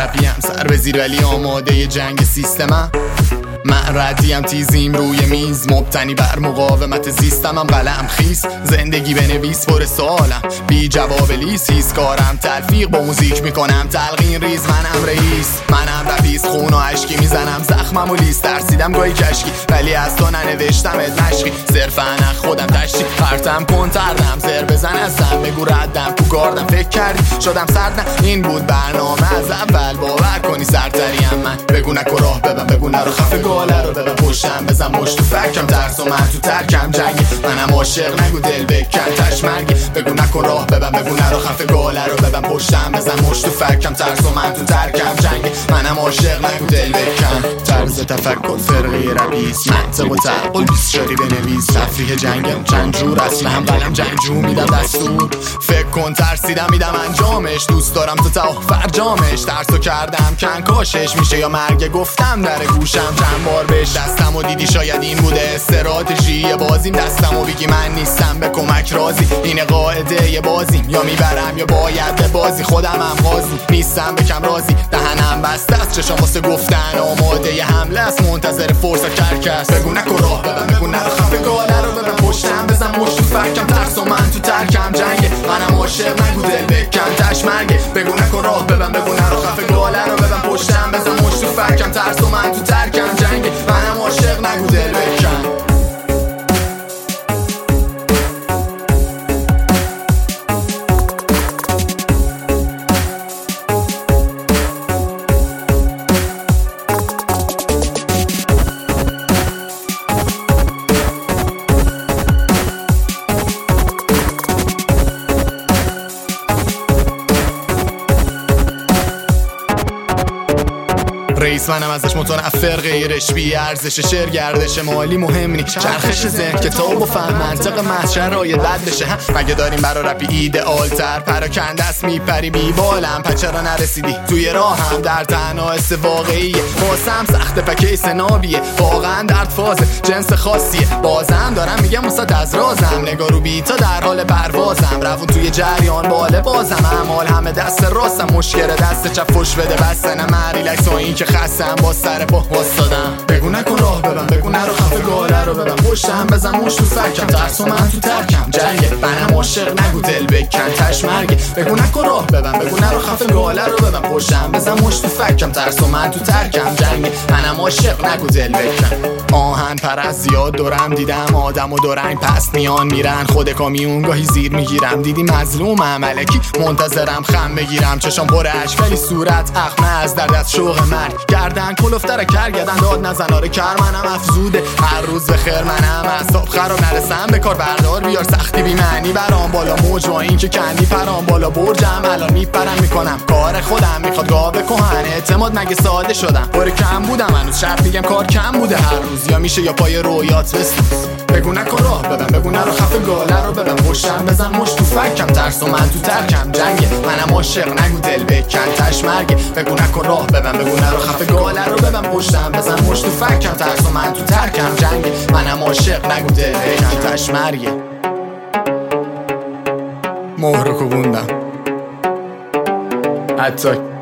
رپیم سر به زیر ولی آماده جنگ سیستمم. من ردیم تیزیم روی میز مبتنی بر مقاومت زیستمم. قلم خیس زندگی بنویس پر سوالم بی جواب لیس. هیس کارم تلفیق با موزیک میکنم تلقین ریز. منم رئیس منم رئیس خون و عشقی میزنم زخمم و لیست. ترسیدم گاهی کشکی ولی از تو ننوشتم مشقی. صرفا خودم تشتی پرتم کن تردم زر بزن ازم بگو ردم تو گاردم. فکر کردی شدم سردم این بود برنامه از اول. باور کنی سرتریم من بگو نکو راه ببن بگو نرو خفه گاله رو ببن پشتم بزن مشت تو فکم. ترس و من تو ترکم جنگی منم عاشق نگو دل بکن تشمرگی. بگو نکو راه ببن بگو نرو خفه گاله رو ببن پشتم بزن مشت تو فکم. ترس و من تو ترکم جنگی منم عاشق نگو دل بکن. طرز تفکر فرقی ربیس منطق و تعقل بیست شاری بنویس. تفریح جنگم چند جور اصلا هم قلم جنگجو میدم دستور. فکر کن ترسیدم میدم انجامش. دوست دارم تو تا فرجامش. ترسو کردم کنکاشش میشه یا مرگ گفتم در گوشم چند بار بهش. دستم و دیدی شاید این بوده استراتژی بازیم. دستم و بگی من نیستم به کمک رازی. اینه قاعده یه بازیم یا میبرم یا باید به بازی. خودم هم قاضی نیستم بکم رازی. دهنم بسته است چشم واسه گفتن آماده ی حمله است منتظر فرصت کرکس. بگو نکو راه ببن بگو نرو خفه گاله رو ببن پشتم بزن مشت تو فکم. ترس و من تو ترکم جنگه منم عاشق نگو دل بکن تشمرگه. بگو نکو راه ببن بگو نرو خفه گاله رو ببن پشتم بزن مشت تو فکم. ترس و من تو ترکم جنگه منم عاشق نگو دل بکن. رئیس منم ازش متنفر غیرش بی ارزش. شعر گردش مالی مهم نی چرخش ذهن کتاب و فهم منطق محض شرایط بد بشه. مگه داریم برا رپی ایدئال تر پراکنده است میپری بی بالم. چرا نرسیدی توی راهم در تنها حس واقعیه. واسم سخت پکیس نابیه واقعا درد فازه جنس خاصیه. بازم دارم میگم وسط از رازم نگاه رو بیتا در حال پروازم. روون توی جریان باله بازم اعمال همه دست راستم. مشکل دست چپ فش بده بسته نه مریلکس و این که خستم با سر پا واسدادم. بگو نکن راه ببن بگو نرو خفه گاله رو ببن پشتم بزن مشت تو فکم. ترس و من تو ترکم جنگه منم عاشق نگو دل بکن تشمرگه. بگو نکن راه ببن بگو نرو خفه گاله رو ببن پشتم بزن مشت تو فکم. ترس و من تو ترکم جنگه منم عاشق نگو دل بکن. آهن پرست زیاد دورم دیدم آدم و دورنگ پس میان میرن خود کامیون گاهی زیر میگیرم. دیدی مظلومم الکی منتظرم خم بگیرم. چشم پر اشک ولی صورت اخمه از در دست شوق مرگ. گردن کلفتر کرگدن داد نزن آره کر منم افزوده. هر روز به خیر منم اعصاب خراب نرسم به کار بردار بیار سختی بی معنی برام بالا. موج با این که کندی پرام بالا برجم الان میپرم میکنم کار خودم. میخواد گاوه کهن اعتماد مگه ساده شدم پر کم بودم هنوز شب میگم کار کم بوده. هر روز یا میشه یا پای رویات بسوز. بگو نکن راه ببن بگو نرو خفه گاله رو ببن پشتم بزن مشت تو فکم. ترس و من تو ترکم جنگه منم عاشق نگو دل بکن تشمرگه. بگو نکن راه ببن بگو نرو خفه گاله رو ببن پشتم بزن مشت تو فکم. ترس و من تو ترکم جنگه منم عاشق نگو دل بکن تشمرگه. مهر کوبوندم حتی